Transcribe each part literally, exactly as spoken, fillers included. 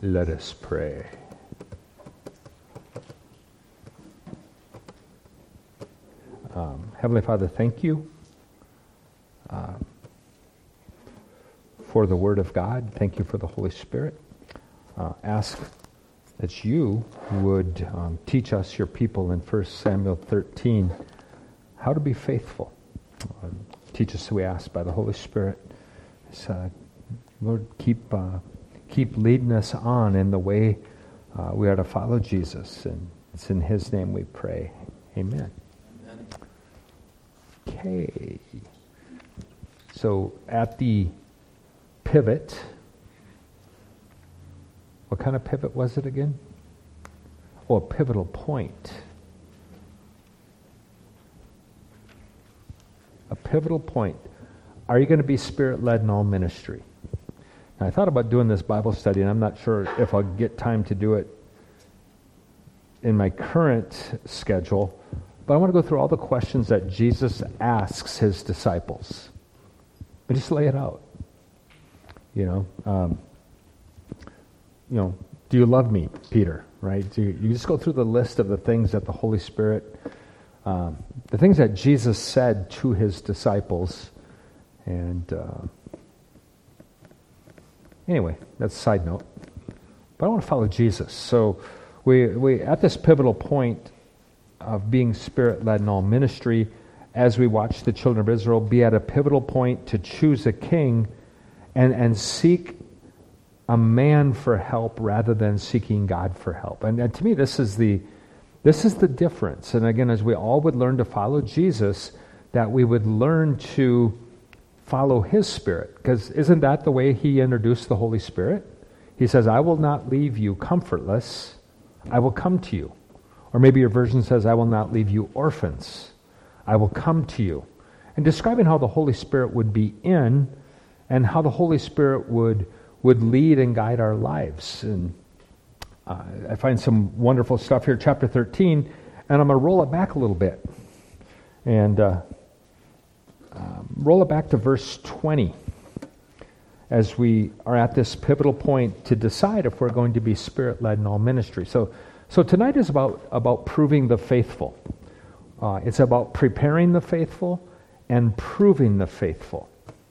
Let us pray. Um, Heavenly Father, thank you uh, for the Word of God. Thank you for the Holy Spirit. Uh, ask that you would um, teach us, your people, in First Samuel thirteen, how to be faithful. Uh, teach us, we ask, by the Holy Spirit. So, uh, Lord, keep uh, keep leading us on in the way uh, we are to follow Jesus. And it's in His name we pray. Amen. Amen. Okay. So at the pivot, what kind of pivot was it again? Oh, a pivotal point. A pivotal point. Are you going to be Spirit-led in all ministry? Now, I thought about doing this Bible study, and I'm not sure if I'll get time to do it in my current schedule, but I want to go through all the questions that Jesus asks his disciples. But just lay it out. You know, um, you know, do you love me, Peter? Right? Do you, you just go through the list of the things that the Holy Spirit, um, the things that Jesus said to his disciples, and uh, anyway, that's a side note. But I want to follow Jesus. So we we at this pivotal point of being Spirit-led in all ministry, as we watch the children of Israel be at a pivotal point to choose a king and, and seek a man for help rather than seeking God for help. And, and to me, this is the this is the difference. And again, as we all would learn to follow Jesus, that we would learn to follow His Spirit. Because isn't that the way He introduced the Holy Spirit? He says, I will not leave you comfortless. I will come to you. Or maybe your version says, I will not leave you orphans. I will come to you. And describing how the Holy Spirit would be in and how the Holy Spirit would would lead and guide our lives. And uh, I find some wonderful stuff here, chapter thirteen, and I'm going to roll it back a little bit. And uh, um, roll it back to verse twenty as we are at this pivotal point to decide if we're going to be Spirit-led in all ministry. So so tonight is about, about proving the faithful. Uh, it's about preparing the faithful and proving the faithful.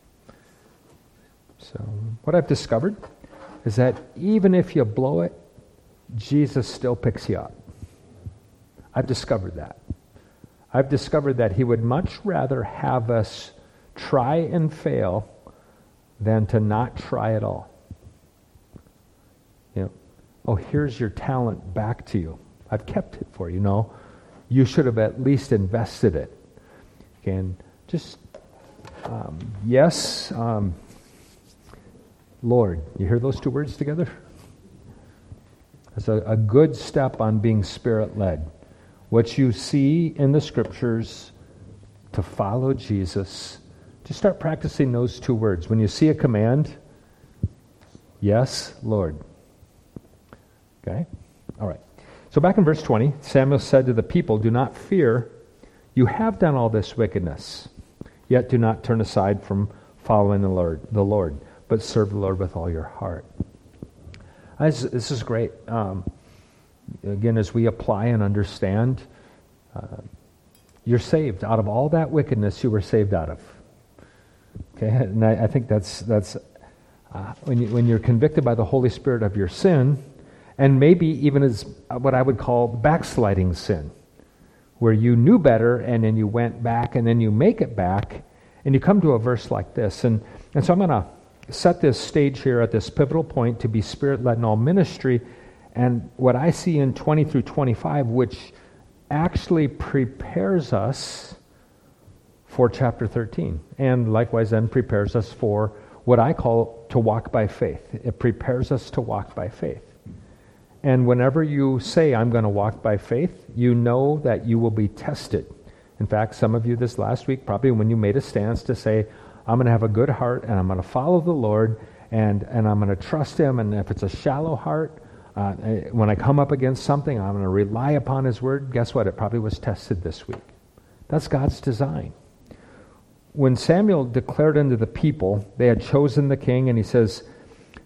So what I've discovered is that even if you blow it, Jesus still picks you up. I've discovered that. I've discovered that He would much rather have us try and fail than to not try at all. You know, oh, here's your talent back to you. I've kept it for you. No, you should have at least invested it. And just, um, yes, um, Lord. You hear those two words together? It's a, a good step on being Spirit-led. What you see in the Scriptures to follow Jesus, just start practicing those two words. When you see a command, yes, Lord. Okay? All right. So back in verse twenty, Samuel said to the people, do not fear. You have done all this wickedness, yet do not turn aside from following the Lord, the Lord, but serve the Lord with all your heart. This, this is great. Um, again, as we apply and understand, uh, you're saved. Out of all that wickedness, you were saved out of. Okay, and I, I think that's that's uh, when you, when you're convicted by the Holy Spirit of your sin, and maybe even as what I would call backsliding sin, where you knew better and then you went back and then you make it back, and you come to a verse like this, and and so I'm going to set this stage here at this pivotal point to be Spirit-led in all ministry, and what I see in twenty through twenty-five, which actually prepares us for chapter thirteen, and likewise then prepares us for what I call to walk by faith. It prepares us to walk by faith. And whenever you say, I'm going to walk by faith, you know that you will be tested. In fact, some of you this last week, probably when you made a stance to say, I'm going to have a good heart, and I'm going to follow the Lord, and, and I'm going to trust Him, and if it's a shallow heart, uh, when I come up against something, I'm going to rely upon His Word. Guess what? It probably was tested this week. That's God's design. When Samuel declared unto the people, they had chosen the king, and he says,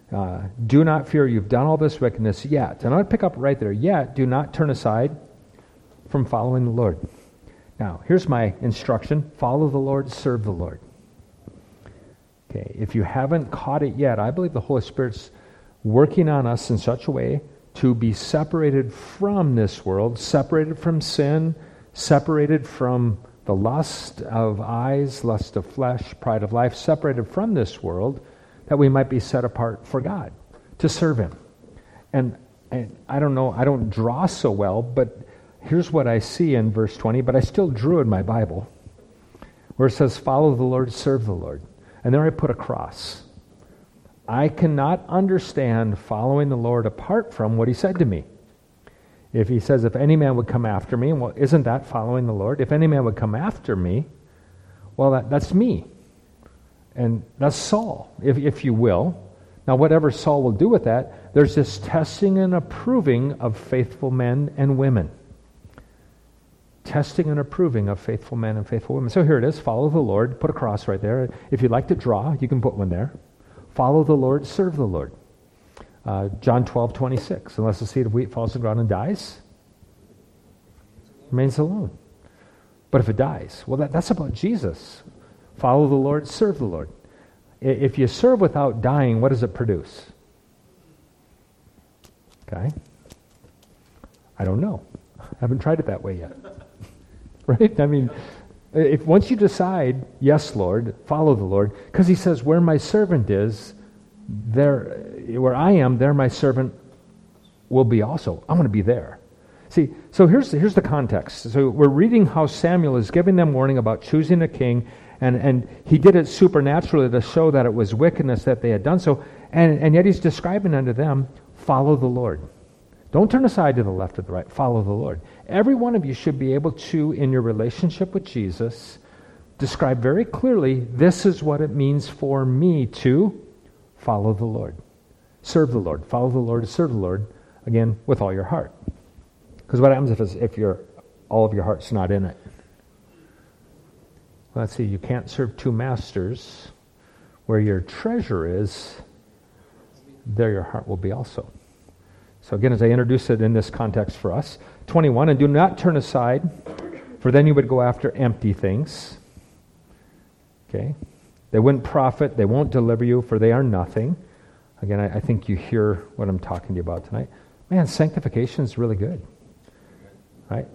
Uh, do not fear, you've done all this wickedness yet. And I would pick up right there, yet do not turn aside from following the Lord. Now, here's my instruction. Follow the Lord, serve the Lord. Okay, if you haven't caught it yet, I believe the Holy Spirit's working on us in such a way to be separated from this world, separated from sin, separated from the lust of eyes, lust of flesh, pride of life, separated from this world, that we might be set apart for God, to serve Him. And, and I don't know, I don't draw so well, but here's what I see in verse twenty, but I still drew in my Bible, where it says, follow the Lord, serve the Lord. And there I put a cross. I cannot understand following the Lord apart from what He said to me. If He says, if any man would come after me, well, isn't that following the Lord? If any man would come after me, well, that, that's me. And that's Saul, if, if you will. Now, whatever Saul will do with that, there's this testing and approving of faithful men and women. Testing and approving of faithful men and faithful women. So here it is, follow the Lord, put a cross right there. If you'd like to draw, you can put one there. Follow the Lord, serve the Lord. Uh, John twelve twenty-six, unless the seed of wheat falls to the ground and dies, remains alone. But if it dies, well, that, that's about Jesus. Follow the Lord, serve the Lord. If you serve without dying, what does it produce? Okay. I don't know. I haven't tried it that way yet. Right? I mean, if once you decide, yes, Lord, follow the Lord, because He says, where my servant is, there, where I am, there my servant will be also. I'm going to be there. See, so here's, here's the context. So we're reading how Samuel is giving them warning about choosing a king, and, and he did it supernaturally to show that it was wickedness that they had done so, and, and yet he's describing unto them, follow the Lord. Don't turn aside to the left or the right. Follow the Lord. Every one of you should be able to, in your relationship with Jesus, describe very clearly, this is what it means for me to follow the Lord. Serve the Lord. Follow the Lord, serve the Lord, again, with all your heart. Because what happens if, it's, if you're, all of your heart's not in it? Let's see, you can't serve two masters. Where your treasure is, there your heart will be also. So again, as I introduce it in this context for us, twenty-one, and do not turn aside, for then you would go after empty things. Okay? They wouldn't profit, they won't deliver you, for they are nothing. Again, I, I think you hear what I'm talking to you about tonight. Man, sanctification is really good. Right?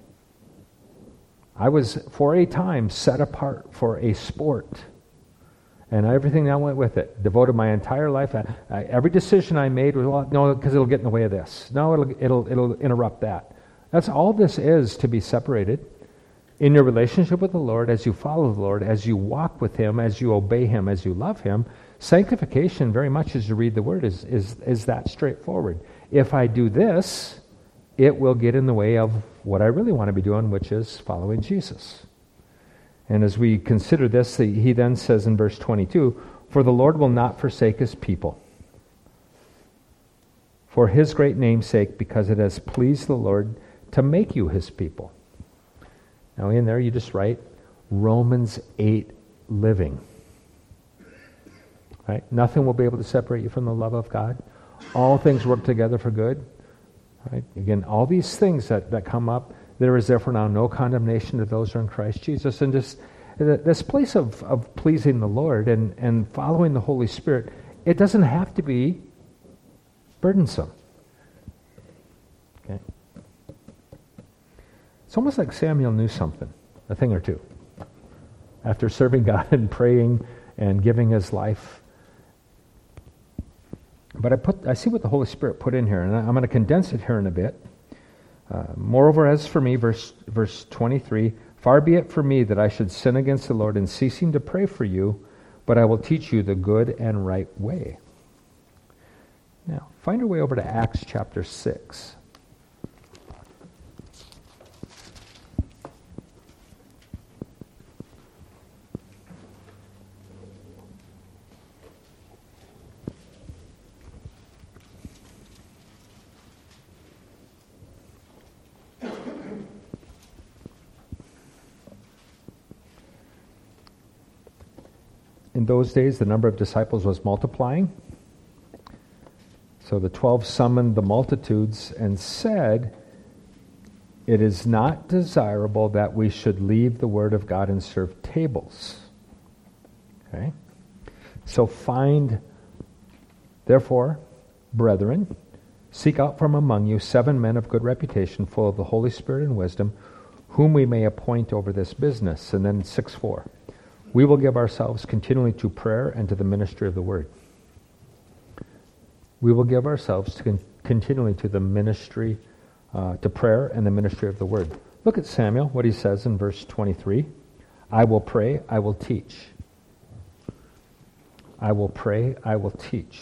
I was, for a time, set apart for a sport. And everything that went with it. Devoted my entire life. I, I, every decision I made was, well, no, because it'll get in the way of this. No, it'll, it'll, it'll interrupt that. That's all this is, to be separated. In your relationship with the Lord, as you follow the Lord, as you walk with Him, as you obey Him, as you love Him, sanctification, very much as you read the Word, is, is, is that straightforward. If I do this, it will get in the way of what I really want to be doing, which is following Jesus. And as we consider this, he then says in verse twenty-two, for the Lord will not forsake His people, for His great name's sake, because it has pleased the Lord to make you His people. Now in there you just write Romans eight living. Right? Nothing will be able to separate you from the love of God. All things work together for good. Right? Again, all these things that, that come up, there is therefore now no condemnation to those who are in Christ Jesus. And just this place of, of pleasing the Lord and, and following the Holy Spirit, it doesn't have to be burdensome. Okay? It's almost like Samuel knew something, a thing or two. After serving God and praying and giving his life. But I put I see what the Holy Spirit put in here, and I'm going to condense it here in a bit. Uh, Moreover, as for me, verse verse twenty-three, far be it from me that I should sin against the Lord in ceasing to pray for you, but I will teach you the good and right way. Now, find your way over to Acts chapter six. In those days, the number of disciples was multiplying, So the twelve summoned the multitudes and said, "It is not desirable that we should leave the word of God and serve tables." Okay? So find, therefore, brethren, seek out from among you seven men of good reputation, full of the Holy Spirit and wisdom, whom we may appoint over this business. And then six four. We will give ourselves continually to prayer and to the ministry of the word. We will give ourselves to con- continually to the ministry, uh, to prayer and the ministry of the word. Look at Samuel, what he says in verse twenty-three. I will pray, I will teach. I will pray, I will teach.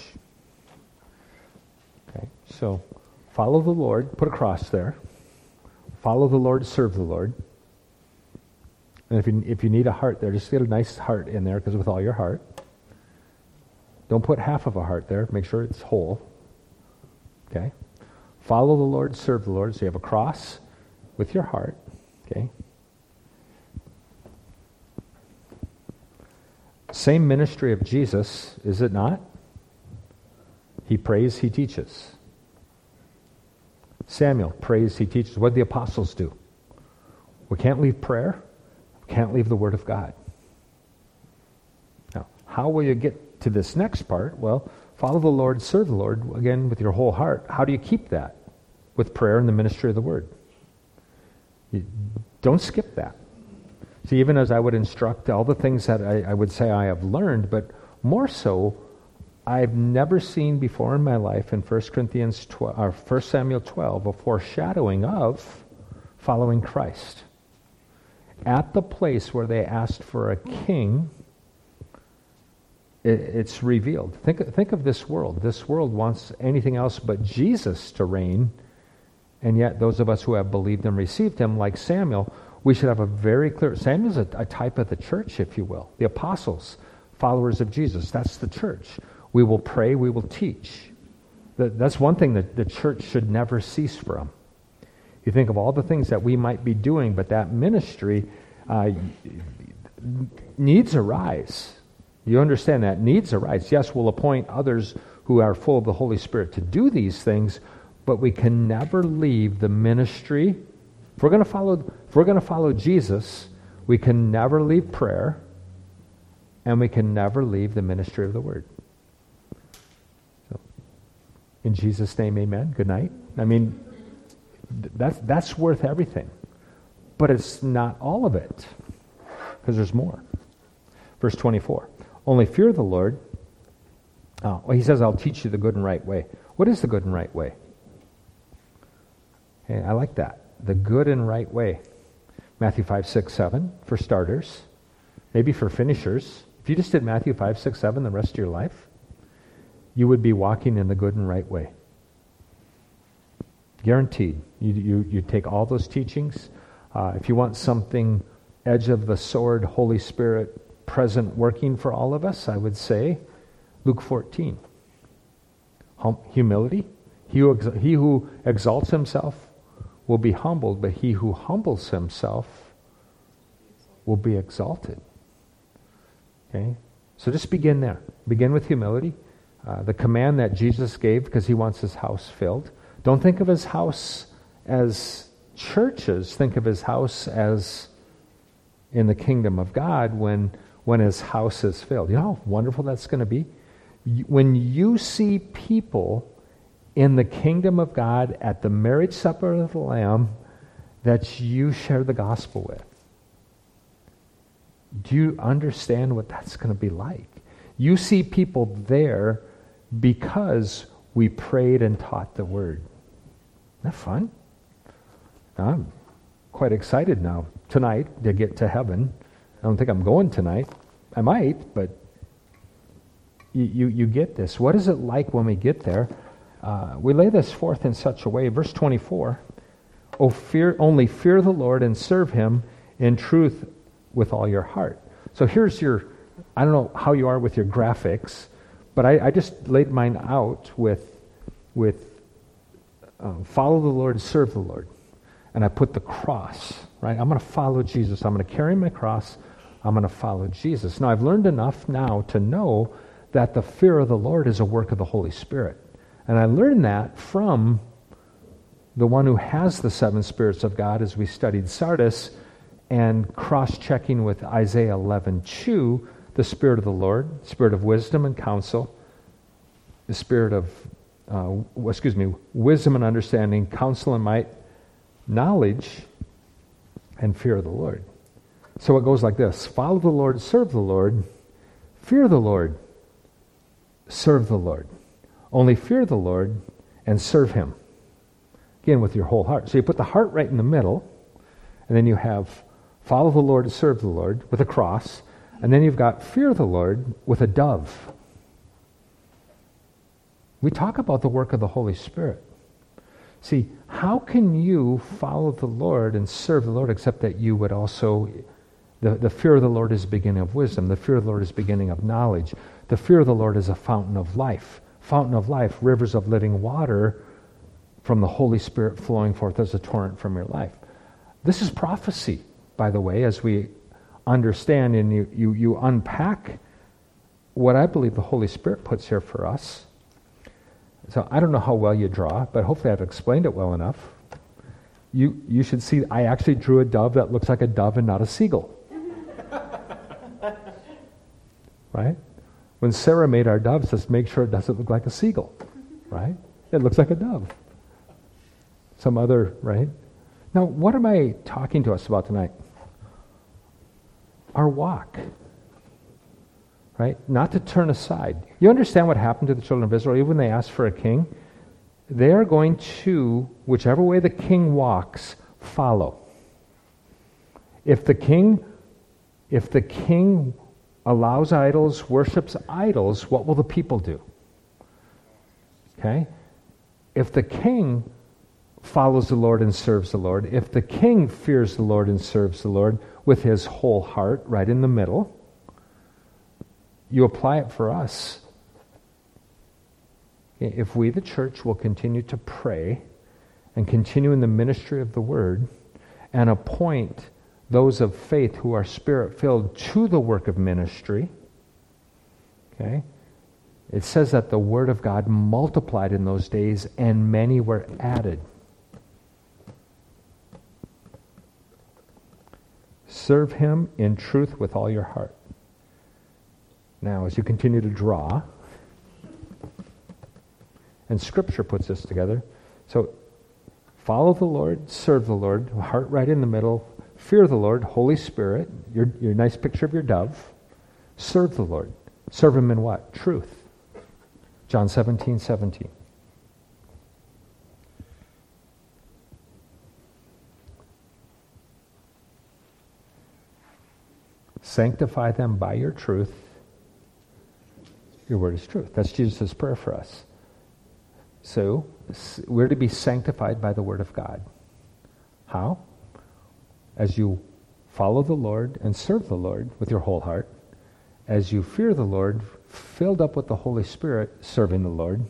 Okay, so follow the Lord, put a cross there. Follow the Lord, serve the Lord. And if you, if you need a heart there, just get a nice heart in there, because with all your heart. Don't put half of a heart there. Make sure it's whole. Okay? Follow the Lord, serve the Lord. So you have a cross with your heart. Okay? Same ministry of Jesus, is it not? He prays, he teaches. Samuel prays, he teaches. What did the apostles do? We can't leave prayer. We can't leave the Word of God. Now, how will you get to this next part? Well, follow the Lord, serve the Lord, again, with your whole heart. How do you keep that? With prayer and the ministry of the Word. You don't skip that. See, even as I would instruct all the things that I, I would say I have learned, but more so, I've never seen before in my life in First Corinthians twelve, or First Samuel twelve, a foreshadowing of following Christ. At the place where they asked for a king, it, it's revealed. Think, think of this world. This world wants anything else but Jesus to reign, and yet those of us who have believed and received him, like Samuel, we should have a very clear... Samuel's a, a type of the church, if you will. The apostles, followers of Jesus. That's the church. We will pray, we will teach. That, that's one thing that the church should never cease from. You think of all the things that we might be doing, but that ministry, uh, needs arise. You understand that? Needs arise. Yes, we'll appoint others who are full of the Holy Spirit to do these things, but we can never leave the ministry. If we're going to follow, if we're going to follow Jesus, we can never leave prayer, and we can never leave the ministry of the Word. So, in Jesus' name, amen. Good night. I mean, that's that's worth everything, but it's not all of it, because there's more. Verse twenty-four. Only fear the Lord. Oh, well, he says, I'll teach you the good and right way. What is the good and right way? Hey, I like that. The good and right way. Matthew five, six, seven, for starters. Maybe for finishers. If you just did Matthew five, six, seven the rest of your life, you would be walking in the good and right way. Guaranteed. You, you, you take all those teachings. Uh, if you want something edge of the sword, Holy Spirit present working for all of us, I would say Luke fourteen. Hum, humility. He who, ex- he who exalts himself will be humbled, but he who humbles himself will be exalted. Okay? So just begin there. Begin with humility. Uh, the command that Jesus gave because he wants his house filled. Don't think of his house as churches. Think of his house as in the kingdom of God when, when his house is filled. You know how wonderful that's going to be? When you see people in the kingdom of God at the marriage supper of the Lamb that you share the gospel with. Do you understand what that's going to be like? You see people there because we prayed and taught the word. Isn't that fun? I'm quite excited now tonight to get to heaven. I don't think I'm going tonight. I might, but you, you, you get this. What is it like when we get there? Uh, we lay this forth in such a way. Verse twenty-four, oh, fear, only fear the Lord and serve him in truth with all your heart. So here's your, I don't know how you are with your graphics, but I, I just laid mine out with, with um, follow the Lord, serve the Lord. And I put the cross, right? I'm going to follow Jesus. I'm going to carry my cross. I'm going to follow Jesus. Now, I've learned enough now to know that the fear of the Lord is a work of the Holy Spirit. And I learned that from the one who has the seven spirits of God as we studied Sardis, and cross-checking with Isaiah eleven two, the Spirit of the Lord, Spirit of wisdom and counsel, the Spirit of, uh, excuse me, wisdom and understanding, counsel and might, knowledge, and fear of the Lord. So it goes like this: follow the Lord, serve the Lord, fear the Lord, serve the Lord. Only fear the Lord and serve him. Again, with your whole heart. So you put the heart right in the middle, and then you have follow the Lord, serve the Lord with a cross, and then you've got fear the Lord with a dove. We talk about the work of the Holy Spirit. See, how can you follow the Lord and serve the Lord except that you would also, the, the fear of the Lord is the beginning of wisdom. The fear of the Lord is the beginning of knowledge. The fear of the Lord is a fountain of life. Fountain of life, rivers of living water from the Holy Spirit flowing forth as a torrent from your life. This is prophecy, by the way, as we understand and you, you, you unpack what I believe the Holy Spirit puts here for us. So I don't know how well you draw, but hopefully I've explained it well enough. You you should see, I actually drew a dove that looks like a dove and not a seagull. Right? When Sarah made our doves, just make sure it doesn't look like a seagull. Right? It looks like a dove. Some other, right? Now, what am I talking to us about tonight? Our walk. Right? Not to turn aside. You understand what happened to the children of Israel? Even when they asked for a king, they are going to, whichever way the king walks, follow. If the king, if the king allows idols, worships idols, what will the people do? Okay? If the king follows the Lord and serves the Lord, if the king fears the Lord and serves the Lord with his whole heart, right in the middle, you apply it for us. If we, the church, will continue to pray and continue in the ministry of the Word and appoint those of faith who are Spirit-filled to the work of ministry, okay, it says that the Word of God multiplied in those days and many were added. Serve Him in truth with all your heart. Now, as you continue to draw, and Scripture puts this together, so follow the Lord, serve the Lord, heart right in the middle, fear the Lord, Holy Spirit, your, your nice picture of your dove, serve the Lord. Serve Him in what? Truth. John seventeen seventeen. Sanctify them by your truth. Your word is truth. That's Jesus' prayer for us. So, we're to be sanctified by the Word of God. How? As you follow the Lord and serve the Lord with your whole heart, as you fear the Lord, filled up with the Holy Spirit, serving the Lord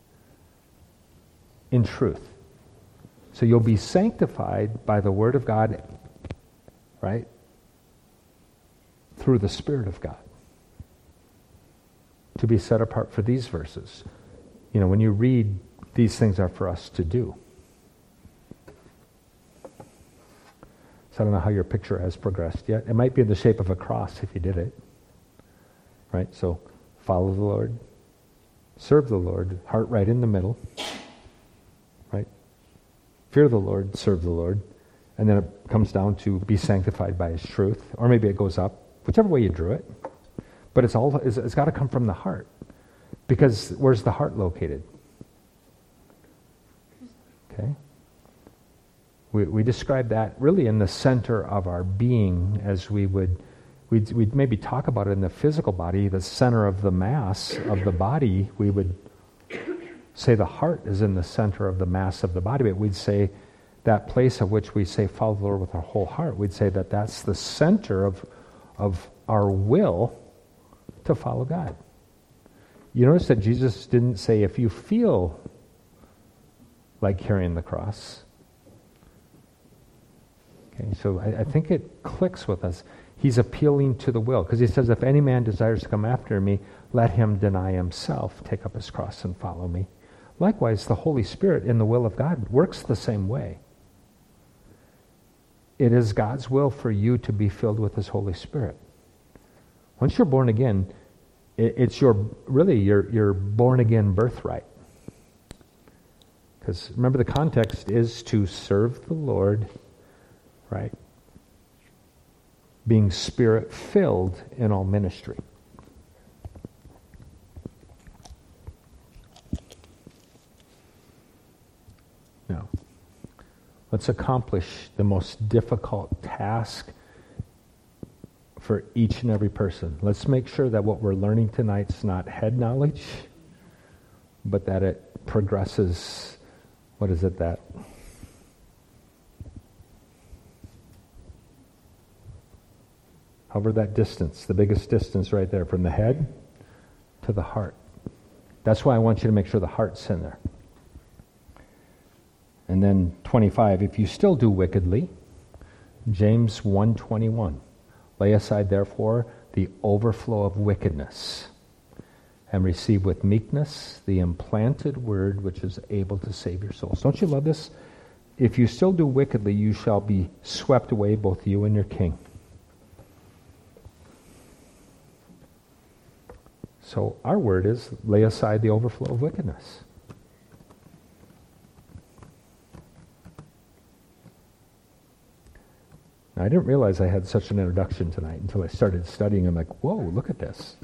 in truth. So you'll be sanctified by the Word of God, right? Through the Spirit of God. To be set apart for these verses. You know, when you read, these things are for us to do. So I don't know how your picture has progressed yet. It might be in the shape of a cross if you did it. Right? So follow the Lord. Serve the Lord. Heart right in the middle. Right? Fear the Lord. Serve the Lord. And then it comes down to be sanctified by His truth. Or maybe it goes up. Whichever way you drew it. But it's all it's, it's got to come from the heart. Because where's the heart located? Okay? We we describe that really in the center of our being, as we would we'd, we'd maybe talk about it in the physical body, the center of the mass of the body. We would say the heart is in the center of the mass of the body, but we'd say that place of which we say follow the Lord with our whole heart, we'd say that that's the center of of our will to follow God. You notice that Jesus didn't say if you feel like carrying the cross. Okay, so I, I think it clicks with us. He's appealing to the will, because he says, if any man desires to come after me, let him deny himself, take up his cross and follow me. Likewise, the Holy Spirit in the will of God works the same way. It is God's will for you to be filled with His Holy Spirit. Once you're born again, it's your really your your born again birthright. Because remember, the context is to serve the Lord, right? Being Spirit filled in all ministry. Now, let's accomplish the most difficult task for each and every person. Let's make sure that what we're learning tonight is not head knowledge, but that it progresses, what is it that? Hover that distance, the biggest distance right there, from the head to the heart. That's why I want you to make sure the heart's in there. And then twenty-five, if you still do wickedly, James one twenty-one, lay aside therefore the overflow of wickedness, and receive with meekness the implanted word which is able to save your souls. Don't you love this? If you still do wickedly, you shall be swept away, both you and your king. So our word is, lay aside the overflow of wickedness. Now, I didn't realize I had such an introduction tonight until I started studying. I'm like, whoa, look at this.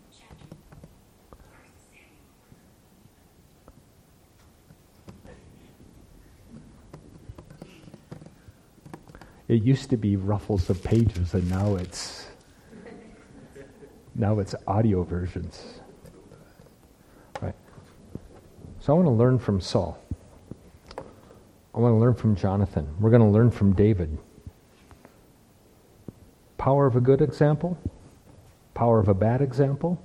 It used to be ruffles of pages, and now it's now it's audio versions. Right. So I want to learn from Saul. I want to learn from Jonathan. We're going to learn from David. Power of a good example, power of a bad example.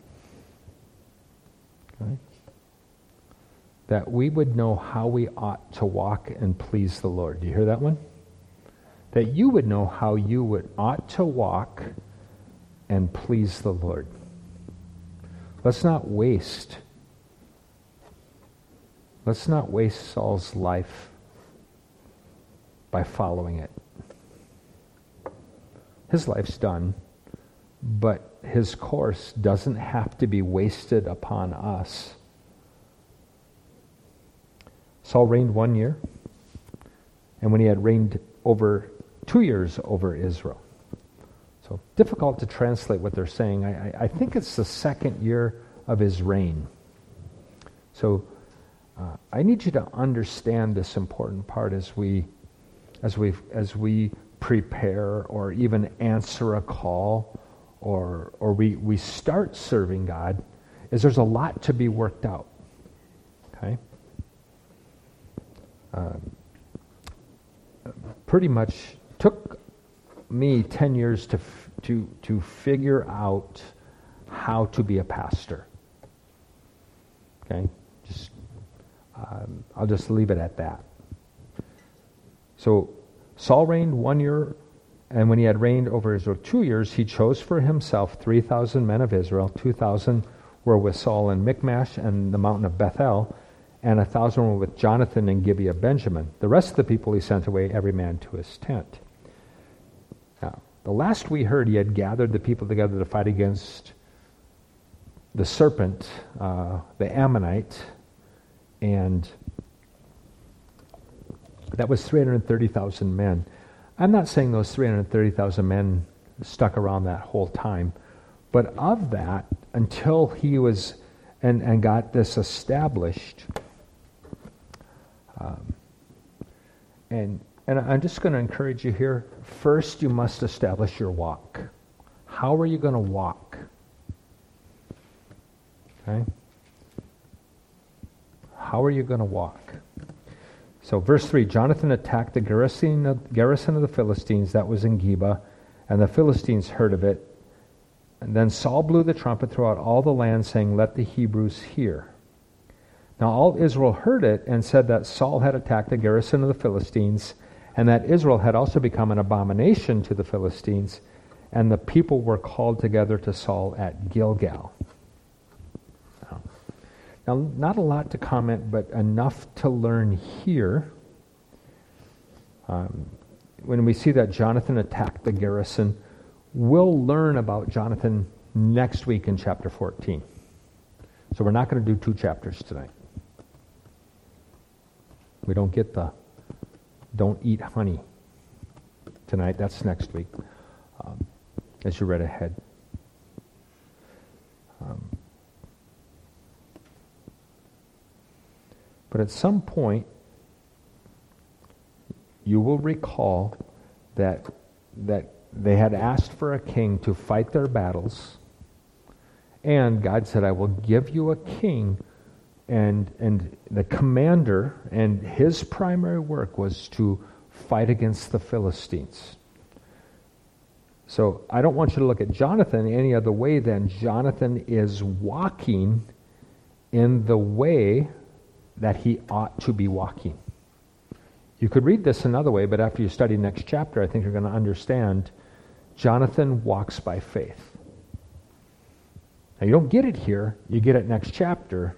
Okay. That we would know how we ought to walk and please the Lord. Do you hear that one? That you would know how you would ought to walk and please the Lord. Let's not waste. Let's not waste Saul's life by following it. His life's done, but his course doesn't have to be wasted upon us. Saul reigned one year, and when he had reigned over two years over Israel. So difficult to translate what they're saying. I, I, I think it's the second year of his reign. So uh, I need you to understand this important part as we, as we, as we prepare or even answer a call or or we, we start serving God, is there's a lot to be worked out. Okay? Uh, pretty much took me ten years to f- to to figure out how to be a pastor. Okay? Just um, I'll just leave it at that. So Saul reigned one year, and when he had reigned over Israel two years, he chose for himself three thousand men of Israel. Two thousand were with Saul in Michmash and the mountain of Bethel, and a thousand were with Jonathan in Gibeah of Benjamin. The rest of the people he sent away, every man to his tent. Now, the last we heard, he had gathered the people together to fight against the serpent, uh, the Ammonite, and that was three hundred thirty thousand men. I'm not saying those three hundred thirty thousand men stuck around that whole time, but of that, until he was and, and got this established, um, and and I'm just going to encourage you here, first you must establish your walk. How are you going to walk? Okay? How are you going to walk? So verse three, Jonathan attacked the garrison of, garrison of the Philistines that was in Geba, and the Philistines heard of it. And then Saul blew the trumpet throughout all the land, saying, let the Hebrews hear. Now all Israel heard it, and said that Saul had attacked the garrison of the Philistines, and that Israel had also become an abomination to the Philistines, and the people were called together to Saul at Gilgal. Now, Now, not a lot to comment, but enough to learn here. Um, when we see that Jonathan attacked the garrison, we'll learn about Jonathan next week in chapter fourteen. So we're not going to do two chapters tonight. We don't get the don't eat honey tonight. That's next week, um, as you read ahead. Um, but at some point, you will recall that that they had asked for a king to fight their battles, and God said, I will give you a king, and and the commander, and his primary work was to fight against the Philistines. So I don't want you to look at Jonathan any other way than Jonathan is walking in the way that he ought to be walking. You could read this another way, but after you study next chapter, I think you're going to understand Jonathan walks by faith. Now you don't get it here, you get it next chapter,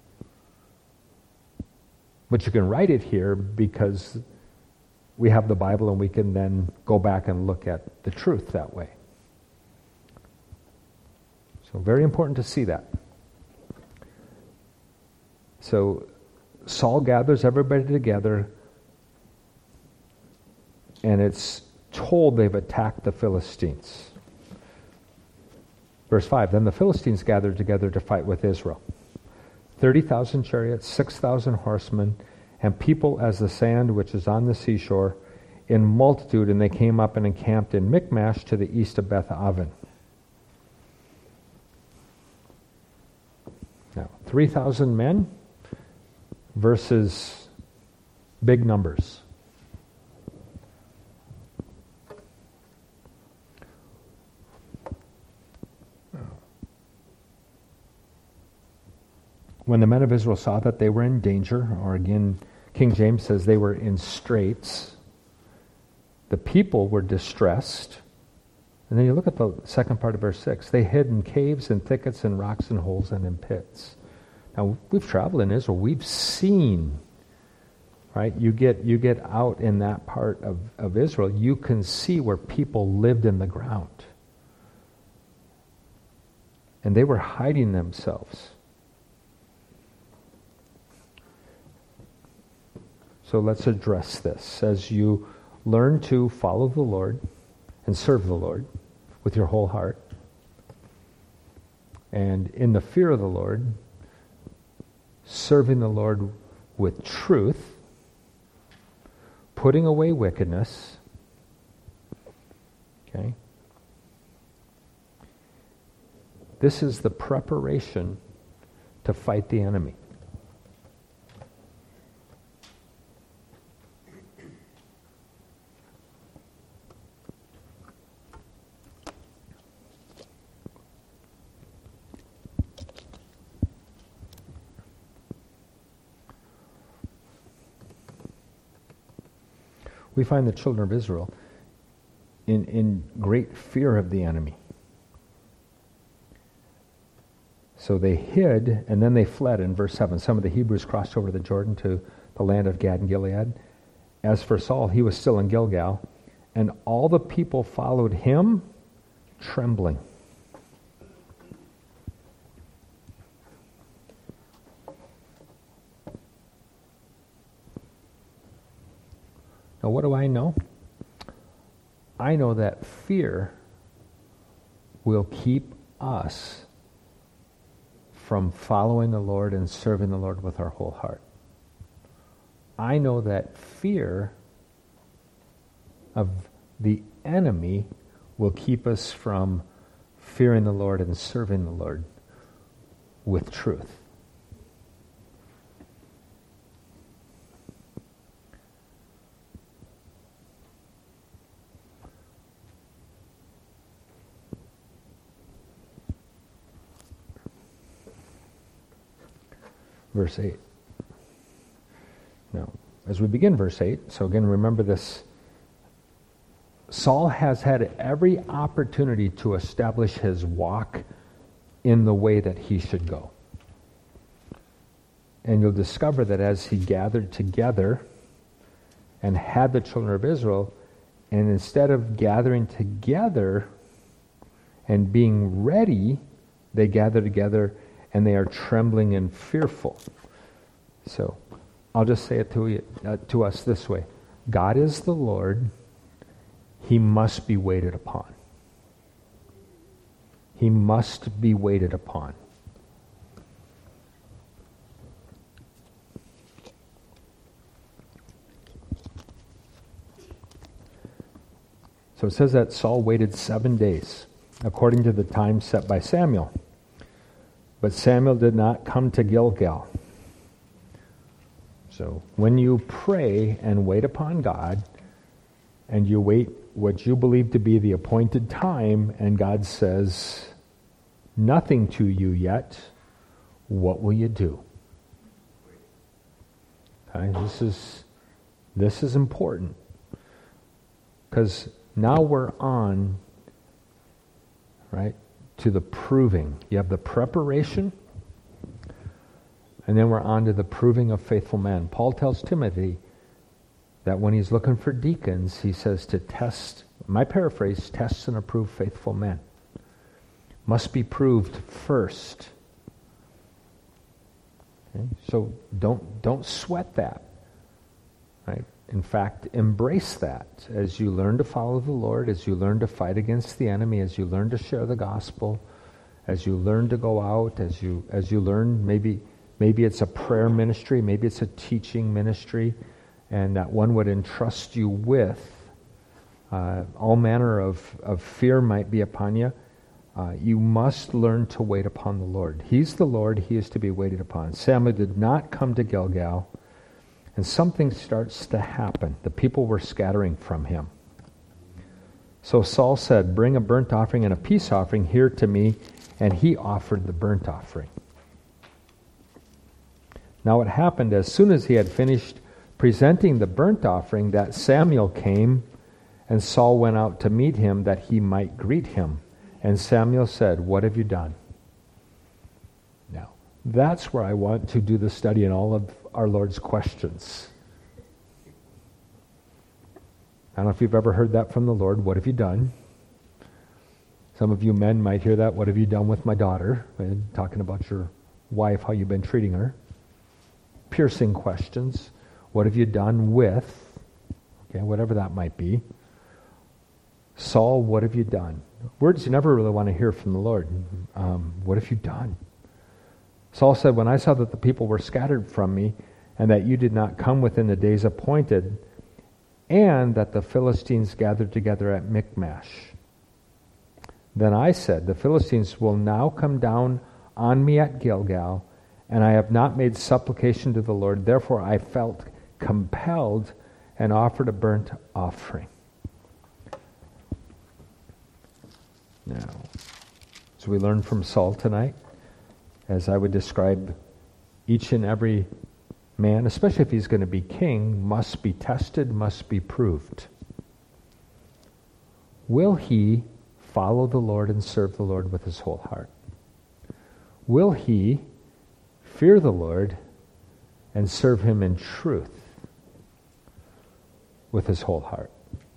but you can write it here because we have the Bible and we can then go back and look at the truth that way. So very important to see that. So Saul gathers everybody together, and it's told they've attacked the Philistines. Verse five, then the Philistines gathered together to fight with Israel. thirty thousand chariots, six thousand horsemen, and people as the sand which is on the seashore in multitude, and they came up and encamped in Michmash to the east of Beth Aven. Now, three thousand men versus big numbers. When the men of Israel saw that they were in danger, or again, King James says they were in straits, the people were distressed. And then you look at the second part of verse six. They hid in caves and thickets and rocks and holes and in pits. Now, we've traveled in Israel. We've seen, right? You get you get out in that part of, of Israel, you can see where people lived in the ground. And they were hiding themselves. So let's address this. As you learn to follow the Lord and serve the Lord with your whole heart, and in the fear of the Lord, serving the Lord with truth, putting away wickedness, okay? This is the preparation to fight the enemy. We find the children of Israel in, in great fear of the enemy. So they hid, and then they fled in verse seven. Some of the Hebrews crossed over the Jordan to the land of Gad and Gilead. As for Saul, he was still in Gilgal, and all the people followed him, trembling. Now, what do I know? I know that fear will keep us from following the Lord and serving the Lord with our whole heart. I know that fear of the enemy will keep us from fearing the Lord and serving the Lord with truth. Verse eight. Now, as we begin verse eight, so again, remember this. Saul has had every opportunity to establish his walk in the way that he should go. and you'll discover that as he gathered together and had the children of Israel, and instead of gathering together and being ready, they gather together and they are trembling and fearful. So I'll just say it to, you, uh, to us this way. God is the Lord. He must be waited upon. He must be waited upon. So it says that Saul waited seven days, according to the time set by Samuel. But Samuel did not come to Gilgal. So when you pray and wait upon God, and you wait what you believe to be the appointed time, and God says nothing to you yet, what will you do? Okay, this is this is important, because now we're on, right, to the proving. You have the preparation, and then we're on to the proving of faithful men. Paul tells Timothy that when he's looking for deacons, he says to test, my paraphrase, test and approve faithful men. Must be proved first. Okay? So don't don't sweat that. Right? In fact, embrace that as you learn to follow the Lord, as you learn to fight against the enemy, as you learn to share the gospel, as you learn to go out, as you as you learn, maybe maybe it's a prayer ministry, maybe it's a teaching ministry, and that one would entrust you with. Uh, all manner of, of fear might be upon you. Uh, you must learn to wait upon the Lord. He's the Lord, he is to be waited upon. Samuel did not come to Gilgal, and something starts to happen. The people were scattering from him. So Saul said, "Bring a burnt offering and a peace offering here to me," and he offered the burnt offering. Now it happened as soon as he had finished presenting the burnt offering that Samuel came, and Saul went out to meet him that he might greet him. And Samuel said, "What have you done?" Now, that's where I want to do the study in all of our Lord's questions. I don't know if you've ever heard that from the Lord. What have you done? Some of you men might hear that. What have you done with my daughter? And talking about your wife, how you've been treating her. Piercing questions. What have you done with? Okay, whatever that might be. Saul, what have you done? Words you never really want to hear from the Lord. Um, what have you done? Saul said, "When I saw that the people were scattered from me, and that you did not come within the days appointed, and that the Philistines gathered together at Michmash, then I said, the Philistines will now come down on me at Gilgal, and I have not made supplication to the Lord. Therefore I felt compelled and offered a burnt offering." Now, so we learn from Saul tonight, as I would describe each and every man, especially if he's going to be king, must be tested, must be proved. Will he follow the Lord and serve the Lord with his whole heart? Will he fear the Lord and serve him in truth with his whole heart?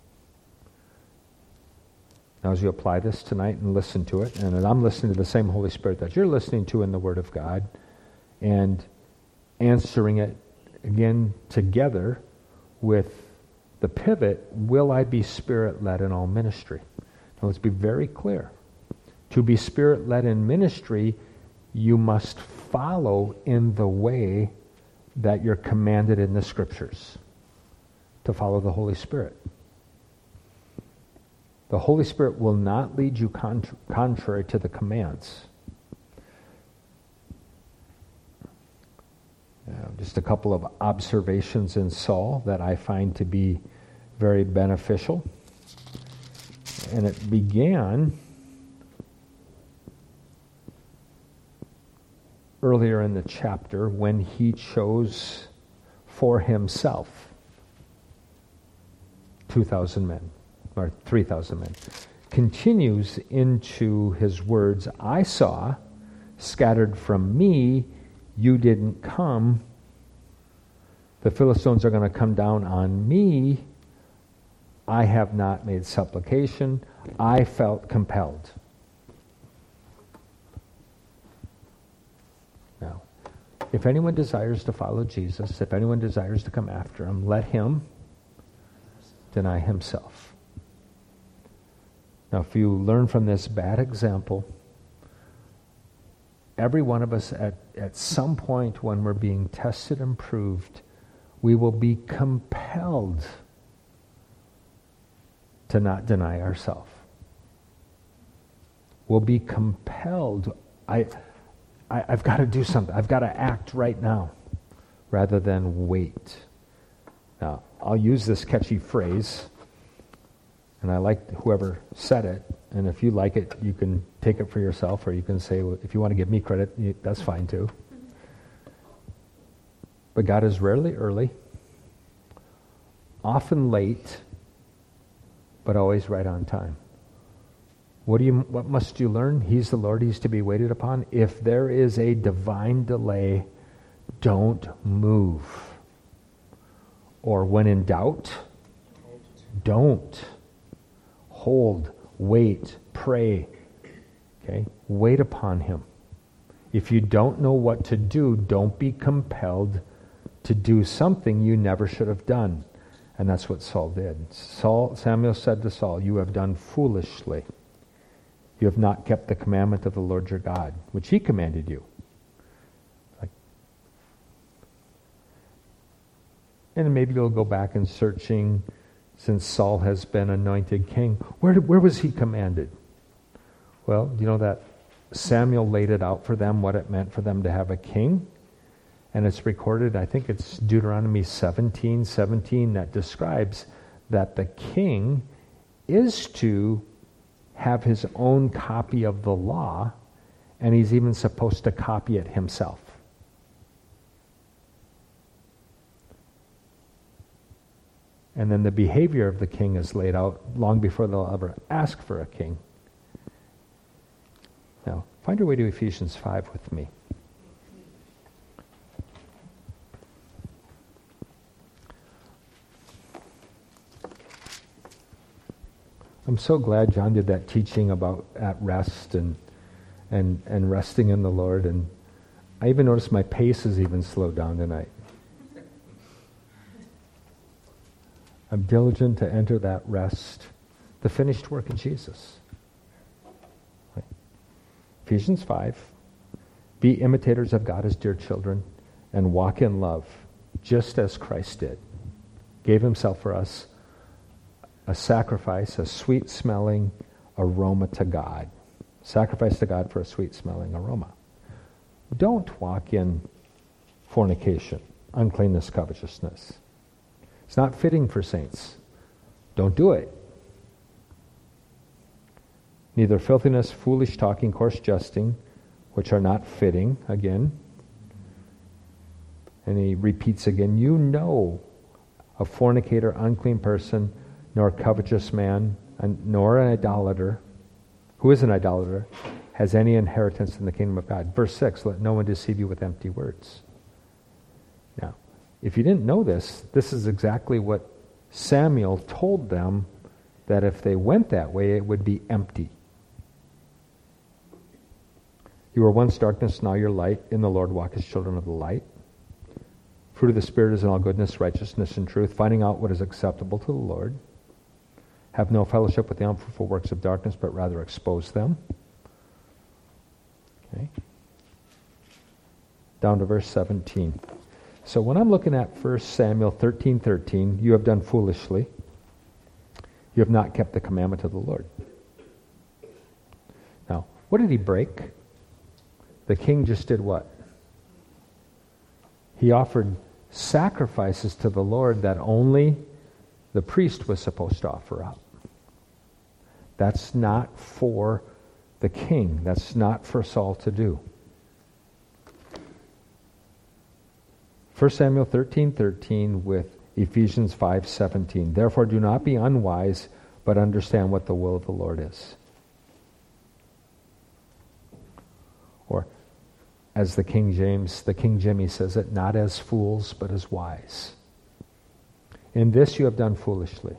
Now, as you apply this tonight and listen to it, and I'm listening to the same Holy Spirit that you're listening to in the Word of God, and answering it again together with the pivot, will I be Spirit-led in all ministry? Now, let's be very clear. To be Spirit-led in ministry, you must follow in the way that you're commanded in the Scriptures, to follow the Holy Spirit. The Holy Spirit will not lead you contra- contrary to the commands. Uh, just a couple of observations in Saul that I find to be very beneficial. And it began earlier in the chapter when he chose for himself two thousand men. Or three thousand men, continues into his words, "I saw scattered from me you didn't come, the Philistines are going to come down on me. I have not made supplication. I felt compelled. Now, if anyone desires to follow Jesus, if anyone desires to come after him, let him deny himself. Now, if you learn from this bad example, every one of us at, at some point when we're being tested and proved, we will be compelled to not deny ourselves. We'll be compelled. I, I, I've got to do something. I've got to act right now rather than wait. Now, I'll use this catchy phrase, and I like whoever said it, and if you like it, you can take it for yourself, or you can say, well, if you want to give me credit, that's fine too. But God is rarely early, often late, but always right on time. What do you? What must you learn? He's the Lord, he's to be waited upon. If there is a divine delay, don't move. Or when in doubt, don't. Hold, wait, pray. Okay? Wait upon him. If you don't know what to do, don't be compelled to do something you never should have done. And that's what Saul did. Saul, Samuel said to Saul, you have done foolishly. You have not kept the commandment of the Lord your God, which he commanded you. Like, and maybe you'll go back and searching, since Saul has been anointed king. Where did, where was he commanded? Well, you know that Samuel laid it out for them, what it meant for them to have a king. And it's recorded, I think it's Deuteronomy seventeen seventeen, that describes that the king is to have his own copy of the law, and he's even supposed to copy it himself. And then the behavior of the king is laid out long before they'll ever ask for a king. Now, find your way to Ephesians five with me. I'm so glad John did that teaching about at rest and and and resting in the Lord. And I even noticed my pace has even slowed down tonight. I'm diligent to enter that rest, the finished work of Jesus. Right. Ephesians five, be imitators of God as dear children and walk in love, just as Christ did. Gave himself for us, a sacrifice, a sweet-smelling aroma to God. Sacrifice to God for a sweet-smelling aroma. Don't walk in fornication, uncleanness, covetousness. It's not fitting for saints. Don't do it. Neither filthiness, foolish talking, coarse jesting, which are not fitting, again. And he repeats again, you know a fornicator, unclean person, nor a covetous man, and nor an idolater, who is an idolater, has any inheritance in the kingdom of God. Verse six, let no one deceive you with empty words. Now, if you didn't know this, this is exactly what Samuel told them, that if they went that way, it would be empty. You were once darkness, now you're light. In the Lord walk as children of the light. Fruit of the Spirit is in all goodness, righteousness, and truth, finding out what is acceptable to the Lord. Have no fellowship with the unfruitful works of darkness, but rather expose them. Okay. Down to verse seventeen. So when I'm looking at First Samuel thirteen thirteen, you have done foolishly. You have not kept the commandment of the Lord. Now, what did he break? The king just did what? He offered sacrifices to the Lord that only the priest was supposed to offer up. That's not for the king. That's not for Saul to do. First Samuel thirteen thirteen with Ephesians five seventeen. Therefore do not be unwise, but understand what the will of the Lord is. Or as the King James, the King Jimmy says it, not as fools, but as wise. In this you have done foolishly.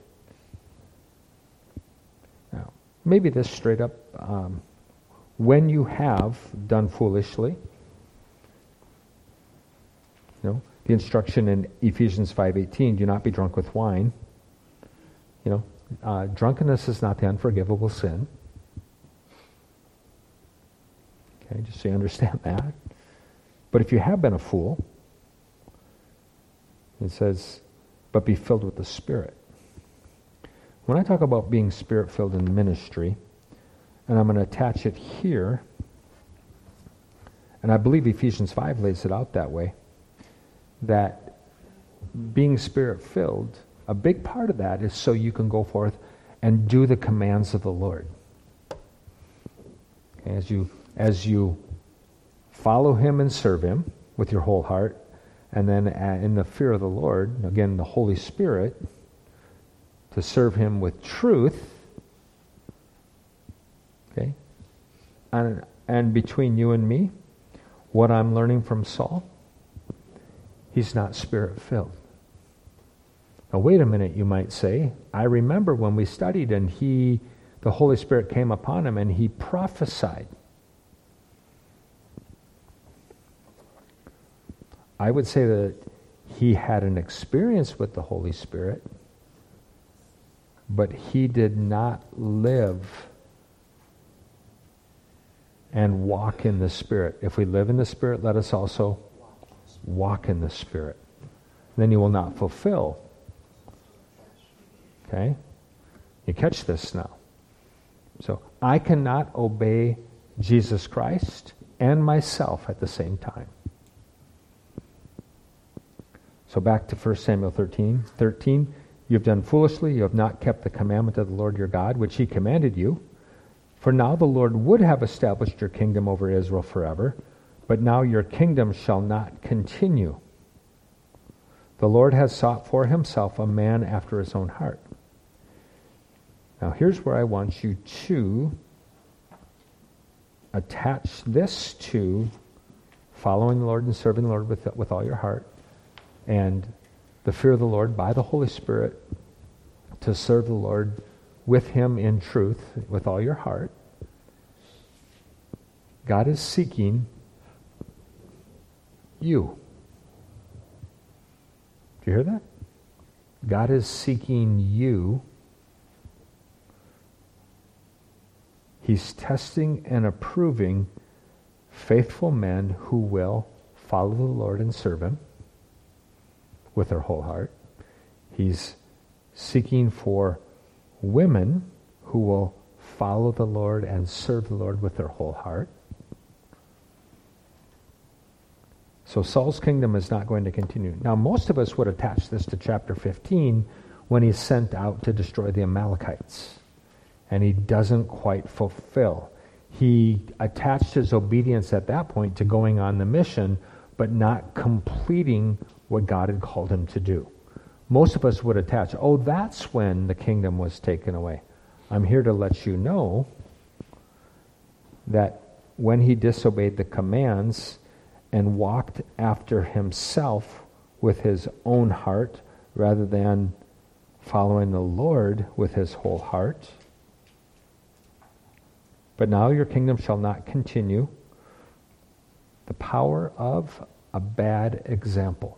Now, maybe this straight up, um, when you have done foolishly, you know, the instruction in Ephesians five eighteen, do not be drunk with wine. You know, uh, drunkenness is not the unforgivable sin. Okay, just so you understand that. But if you have been a fool, it says, but be filled with the Spirit. When I talk about being Spirit-filled in ministry, and I'm going to attach it here, and I believe Ephesians five lays it out that way, that being Spirit-filled, a big part of that is so you can go forth and do the commands of the Lord. Okay, as you as you follow Him and serve Him with your whole heart, and then in the fear of the Lord, again, the Holy Spirit, to serve Him with truth, okay? And, and between you and me, what I'm learning from Saul, he's not Spirit-filled. Now, wait a minute, you might say. I remember when we studied and he, the Holy Spirit came upon him and he prophesied. I would say that he had an experience with the Holy Spirit, but he did not live and walk in the Spirit. If we live in the Spirit, let us also walk in the Spirit. Then you will not fulfill. Okay? You catch this now. So I cannot obey Jesus Christ and myself at the same time. So back to First Samuel thirteen. thirteen, you have done foolishly, you have not kept the commandment of the Lord your God, which He commanded you. For now the Lord would have established your kingdom over Israel forever, but now your kingdom shall not continue. The Lord has sought for Himself a man after His own heart. Now here's where I want you to attach this to following the Lord and serving the Lord with, with all your heart, and the fear of the Lord by the Holy Spirit to serve the Lord with Him in truth with all your heart. God is seeking you. Do you hear that? God is seeking you. He's testing and approving faithful men who will follow the Lord and serve Him with their whole heart. He's seeking for women who will follow the Lord and serve the Lord with their whole heart. So Saul's kingdom is not going to continue. Now, most of us would attach this to chapter fifteen when he's sent out to destroy the Amalekites. And he doesn't quite fulfill. He attached his obedience at that point to going on the mission, but not completing what God had called him to do. Most of us would attach, oh, that's when the kingdom was taken away. I'm here to let you know that when he disobeyed the commands and walked after himself with his own heart rather than following the Lord with his whole heart, but now your kingdom shall not continue. The power of a bad example.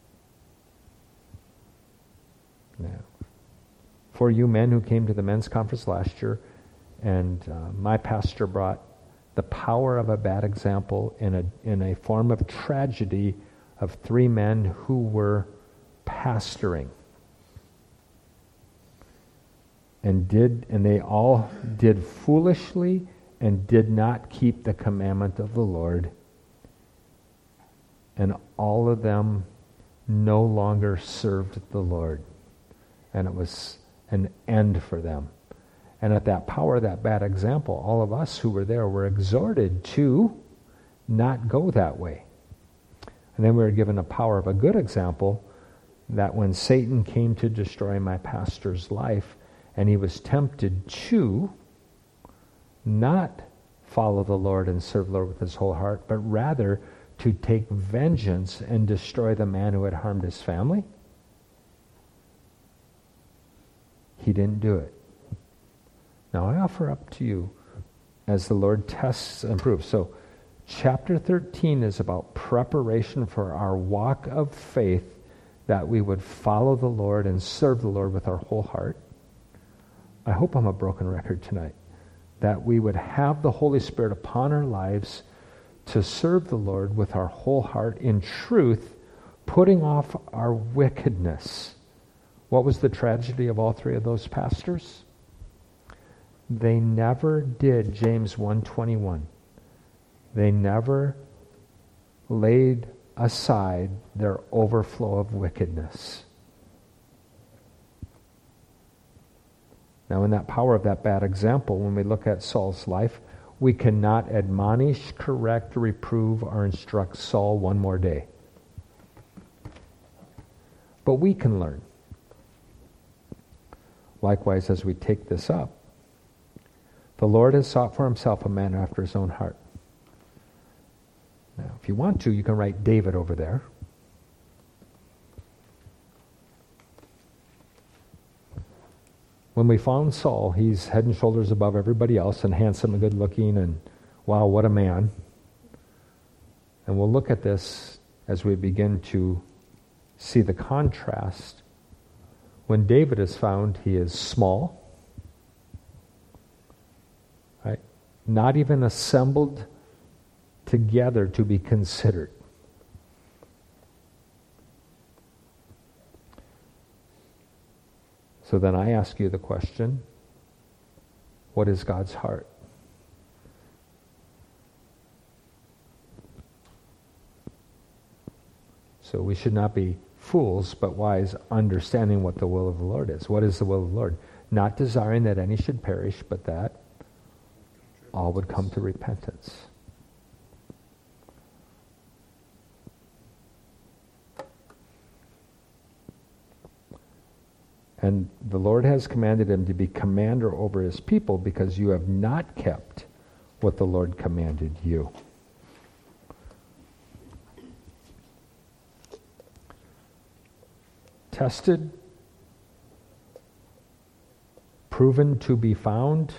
Now, for you men who came to the men's conference last year, and uh, my pastor brought the power of a bad example in a in a form of tragedy of three men who were pastoring. And did and they all did foolishly and did not keep the commandment of the Lord. And all of them no longer served the Lord. And it was an end for them. And at that power, that bad example, all of us who were there were exhorted to not go that way. And then we were given a power of a good example that when Satan came to destroy my pastor's life, and he was tempted to not follow the Lord and serve the Lord with his whole heart, but rather to take vengeance and destroy the man who had harmed his family? He didn't do it. Now I offer up to you as the Lord tests and proves. So chapter thirteen is about preparation for our walk of faith, that we would follow the Lord and serve the Lord with our whole heart. I hope I'm a broken record tonight. That we would have the Holy Spirit upon our lives to serve the Lord with our whole heart in truth, putting off our wickedness. What was the tragedy of all three of those pastors? They never did James one twenty-one. They never laid aside their overflow of wickedness. Now, in that power of that bad example, when we look at Saul's life, we cannot admonish, correct, reprove, or instruct Saul one more day. But we can learn. Likewise, as we take this up, the Lord has sought for himself a man after his own heart. Now, if you want to, you can write David over there. When we found Saul, he's head and shoulders above everybody else and handsome and good looking and wow, what a man. And we'll look at this as we begin to see the contrast. When David is found, he is small, right? Not even assembled together to be considered. So then I ask you the question, what is God's heart? So we should not be fools, but wise, understanding what the will of the Lord is. What is the will of the Lord? Not desiring that any should perish, but that all would come to repentance. And the Lord has commanded him to be commander over his people because you have not kept what the Lord commanded you. Tested, proven to be found,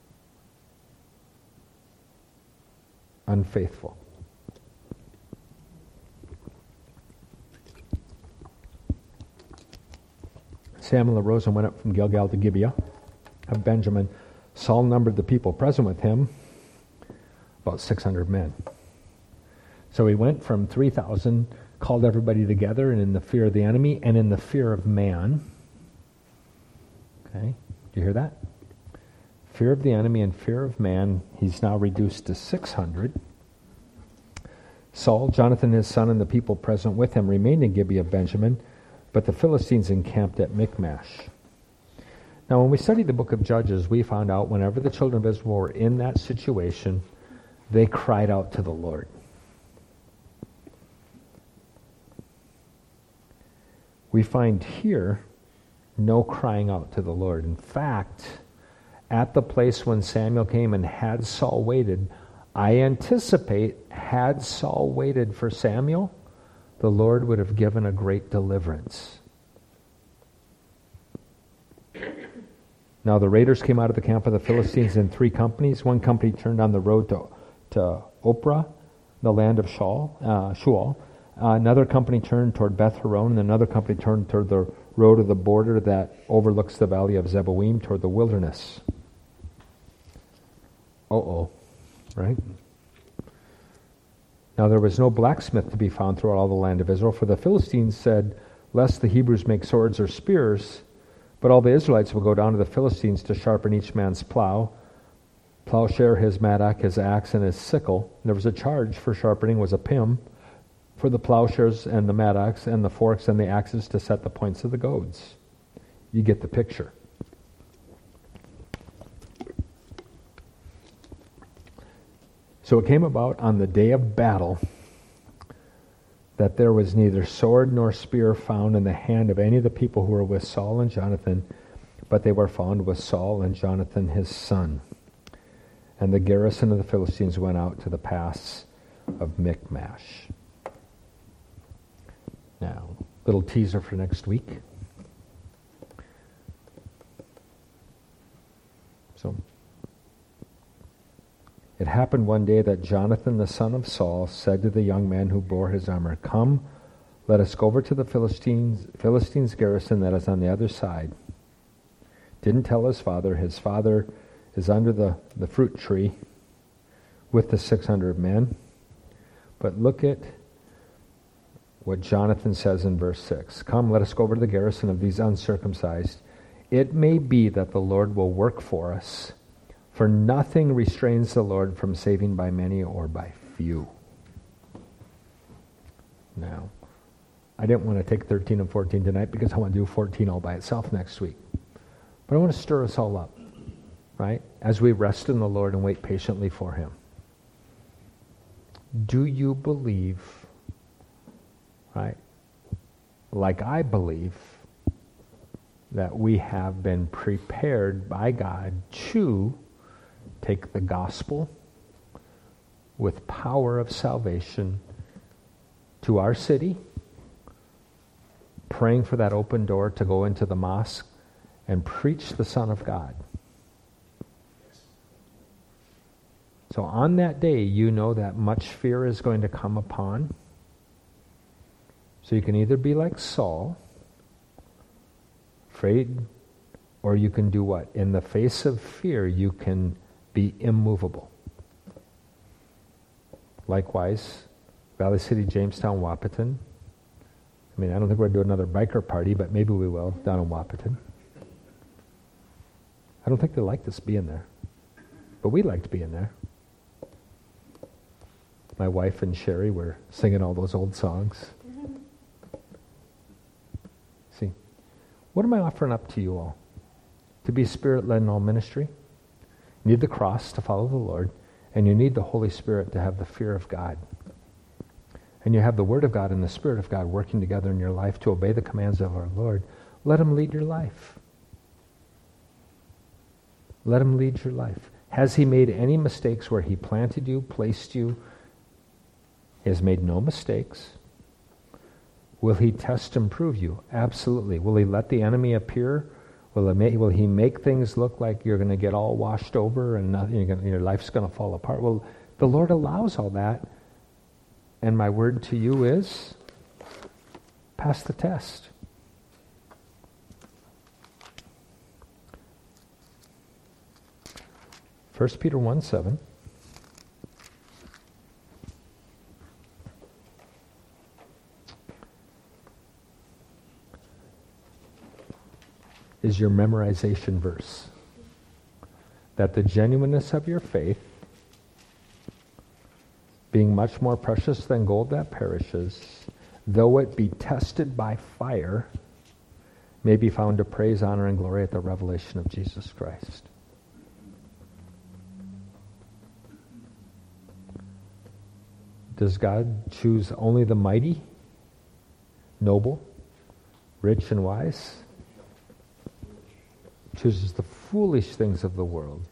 unfaithful. Samuel arose and went up from Gilgal to Gibeah of Benjamin. Saul numbered the people present with him, about six hundred men. So he went from three thousand, called everybody together, and in the fear of the enemy and in the fear of man. Okay, do you hear that? Fear of the enemy and fear of man, he's now reduced to six hundred. Saul, Jonathan his son, and the people present with him remained in Gibeah of Benjamin, but the Philistines encamped at Michmash. Now, when we studied the book of Judges, we found out whenever the children of Israel were in that situation, they cried out to the Lord. We find here no crying out to the Lord. In fact, at the place when Samuel came and had Saul waited, I anticipate, had Saul waited for Samuel, the Lord would have given a great deliverance. Now the raiders came out of the camp of the Philistines in three companies. One company turned on the road to, to Ophrah, the land of Shaul, uh, Shual. Uh, another company turned toward Beth Horon, and another company turned toward the road of the border that overlooks the valley of Zeboim toward the wilderness. Uh-oh, right? Now there was no blacksmith to be found throughout all the land of Israel, for the Philistines said, lest the Hebrews make swords or spears, but all the Israelites will go down to the Philistines to sharpen each man's plow, plowshare, his mattock, his axe, and his sickle. And there was a charge for sharpening was a pim, for the plowshares and the mattocks and the forks and the axes to set the points of the goads. You get the picture. So it came about on the day of battle that there was neither sword nor spear found in the hand of any of the people who were with Saul and Jonathan, but they were found with Saul and Jonathan his son. And the garrison of the Philistines went out to the pass of Michmash. Now, little teaser for next week. So, it happened one day that Jonathan, the son of Saul, said to the young man who bore his armor, "Come, let us go over to the Philistines, Philistines' garrison that is on the other side." Didn't tell his father. His father is under the, the fruit tree with the six hundred men. But look at what Jonathan says in verse six. "Come, let us go over to the garrison of these uncircumcised. It may be that the Lord will work for us, for nothing restrains the Lord from saving by many or by few." Now, I didn't want to take thirteen and fourteen tonight because I want to do fourteen all by itself next week. But I want to stir us all up, right? As we rest in the Lord and wait patiently for Him. Do you believe, right, like I believe, that we have been prepared by God to take the gospel with power of salvation to our city, praying for that open door to go into the mosque and preach the Son of God? So on that day, you know that much fear is going to come upon. So you can either be like Saul, afraid, or you can do what? In the face of fear, you can be immovable. Likewise, Valley City, Jamestown, Wahpeton. I mean, I don't think we're going to do another biker party, but maybe we will down in Wahpeton. I don't think they liked us being there, but we liked being there. My wife and Sherry were singing all those old songs. See, what am I offering up to you all? To be Spirit-led in all ministry? You need the cross to follow the Lord, and you need the Holy Spirit to have the fear of God. And you have the Word of God and the Spirit of God working together in your life to obey the commands of our Lord. Let Him lead your life. Let Him lead your life. Has He made any mistakes where He planted you, placed you? He has made no mistakes. Will He test and prove you? Absolutely. Will He let the enemy appear? Will, it make, will He make things look like you're going to get all washed over and nothing, you're gonna, your life's going to fall apart? Well, the Lord allows all that. And my word to you is, pass the test. First Peter one seven. Is your memorization verse. That the genuineness of your faith, being much more precious than gold that perishes, though it be tested by fire, may be found to praise, honor, and glory at the revelation of Jesus Christ. Does God choose only the mighty, noble, rich, and wise? Chooses the foolish things of the world.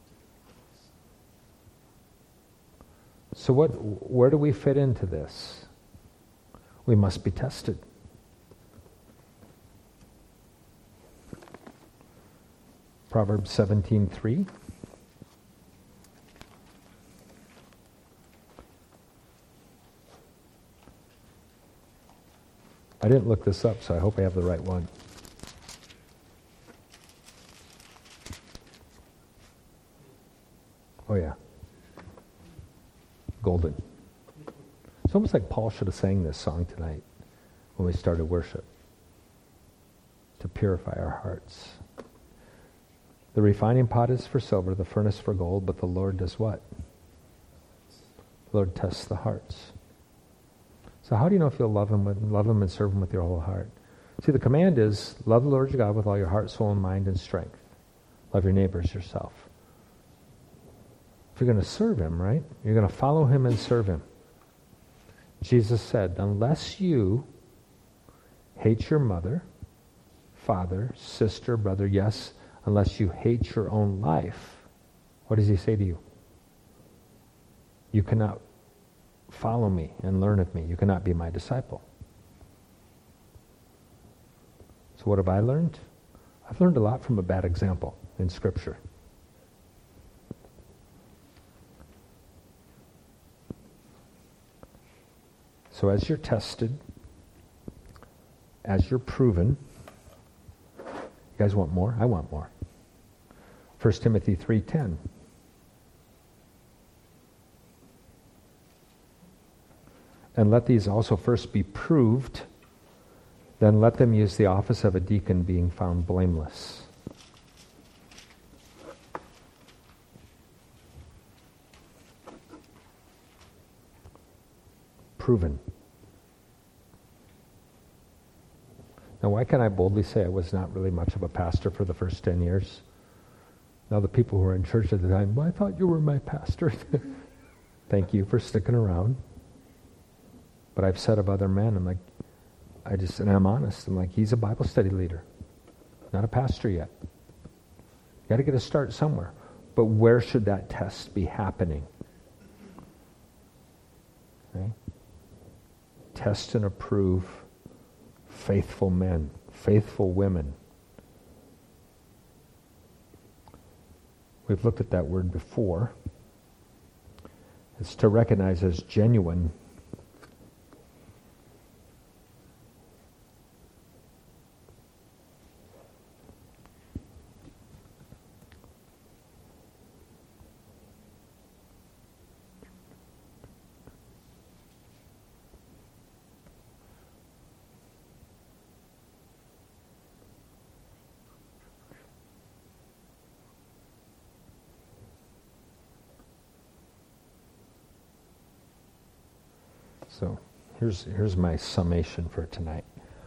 So what? Where do we fit into this? We must be tested. Proverbs seventeen three. I didn't look this up, so I hope I have the right one. Oh yeah. Golden. It's almost like Paul should have sang this song tonight when we started worship. To purify our hearts. The refining pot is for silver, the furnace for gold, but the Lord does what? The Lord tests the hearts. So how do you know if you'll love him, with, love him and serve him with your whole heart? See, the command is, love the Lord your God with all your heart, soul, and mind, and strength. Love your neighbors yourself. If you're going to serve him, right? You're going to follow him and serve him. Jesus said, unless you hate your mother, father, sister, brother, yes, unless you hate your own life, what does he say to you? you cannot follow me and learn of me. You cannot be my disciple. So what have I learned? I've learned a lot from a bad example in Scripture. So as you're tested, as you're proven, you guys want more? I want more. First Timothy three ten. And let these also first be proved, then let them use the office of a deacon, being found blameless. Proven. Now, why can I boldly say I was not really much of a pastor for the first ten years? Now the people who were in church at the time, well, I thought you were my pastor. Thank you for sticking around. But I've said of other men, I'm like, I just, and I'm honest, I'm like, he's a Bible study leader, not a pastor yet. You got to get a start somewhere. But where should that test be happening? Okay? Test and approve faithful men, faithful women. We've looked at that word before. It's to recognize as genuine. So here's here's my summation for tonight.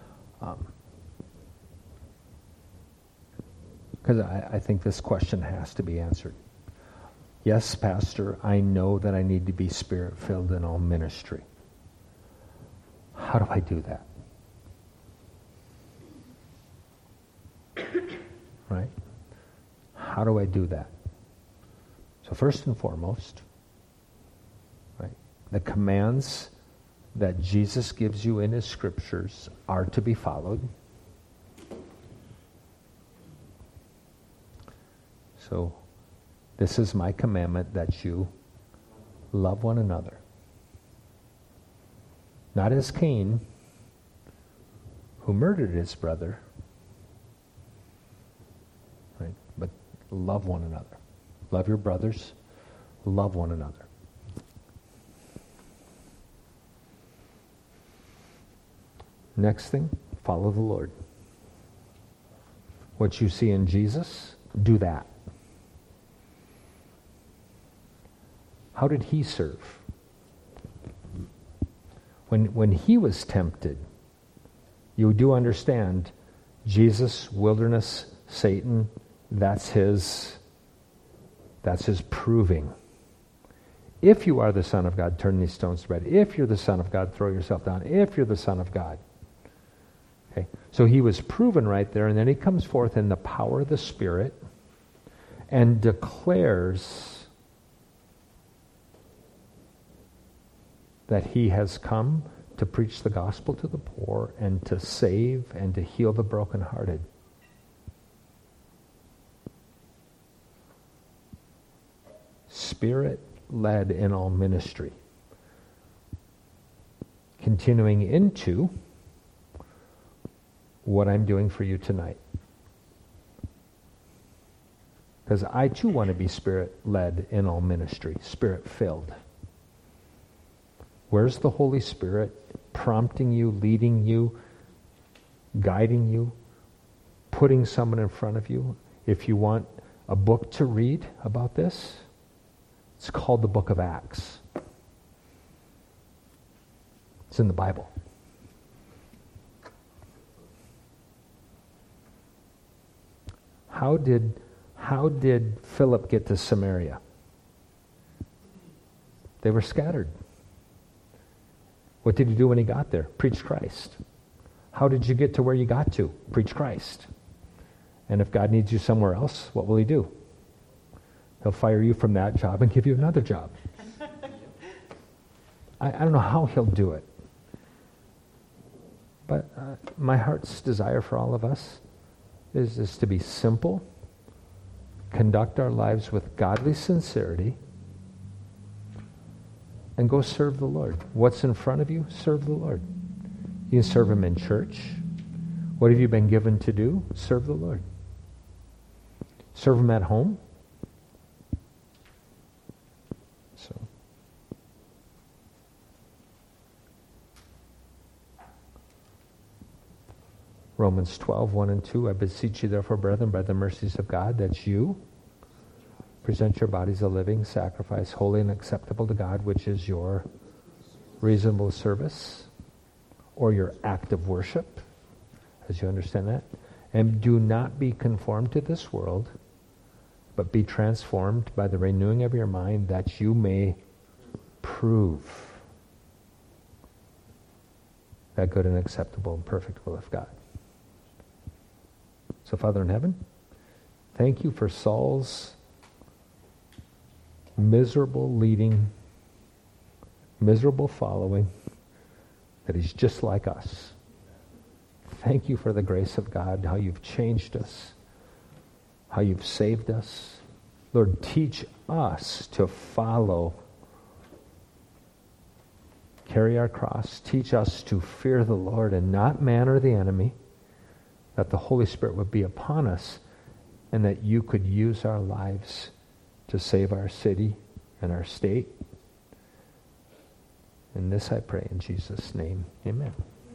Because um, I, I think this question has to be answered. Yes, Pastor, I know that I need to be Spirit-filled in all ministry. How do I do that? Right? How do I do that? So first and foremost, right, the commands that Jesus gives you in his scriptures are to be followed. So, this is my commandment, that you love one another. Not as Cain, who murdered his brother, right? But love one another. Love your brothers. Love one another. Next thing, follow the Lord. What you see in Jesus, do that. How did he serve? When, when he was tempted, you do understand Jesus, wilderness, Satan, that's his, that's his proving. If you are the Son of God, turn these stones to bread. If you're the Son of God, throw yourself down. If you're the Son of God. Okay, so he was proven right there, and then he comes forth in the power of the Spirit and declares that he has come to preach the gospel to the poor and to save and to heal the brokenhearted. Spirit-led in all ministry. Continuing into what I'm doing for you tonight. Because I too want to be Spirit-led in all ministry, Spirit-filled. Where's the Holy Spirit prompting you, leading you, guiding you, putting someone in front of you? If you want a book to read about this, it's called the Book of Acts. It's in the Bible. How did, how did Philip get to Samaria? They were scattered. What did he do when he got there? Preach Christ. How did you get to where you got to? Preach Christ. And if God needs you somewhere else, what will he do? He'll fire you from that job and give you another job. I, I don't know how he'll do it. But uh, my heart's desire for all of us is, is to be simple, conduct our lives with godly sincerity, and go serve the Lord. What's in front of you? Serve the Lord. You can serve him in church. What have you been given to do? Serve the Lord. Serve him at home. So, Romans twelve, one and two, I beseech you therefore, brethren, by the mercies of God, that you present your bodies a living sacrifice, holy and acceptable to God, which is your reasonable service, or your act of worship, as you understand that. And do not be conformed to this world, but be transformed by the renewing of your mind, that you may prove that good and acceptable and perfect will of God. So, Father in heaven, thank you for Saul's miserable leading, miserable following, that he's just like us. Thank you for the grace of God, how you've changed us, how you've saved us. Lord, teach us to follow, carry our cross. Teach us to fear the Lord and not man or the enemy, that the Holy Spirit would be upon us, and that you could use our lives to save our city and our state. And this I pray in Jesus' name. Amen.